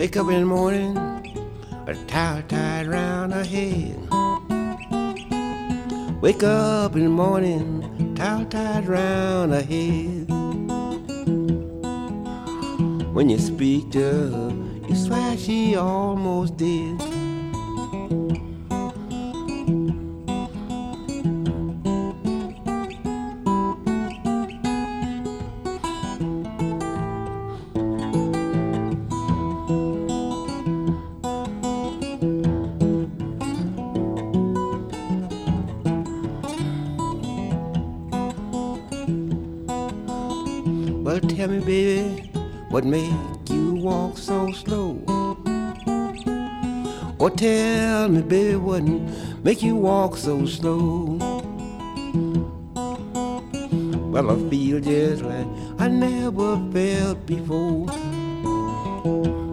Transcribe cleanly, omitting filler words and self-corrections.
Wake up in the morning, a towel tied round her head. Wake up in the morning, towel tied round her head. When you speak to her, you swear she almost dead. Well, tell me, baby, what make you walk so slow? Or tell me, baby, what make you walk so slow? Well, I feel just like I never felt before.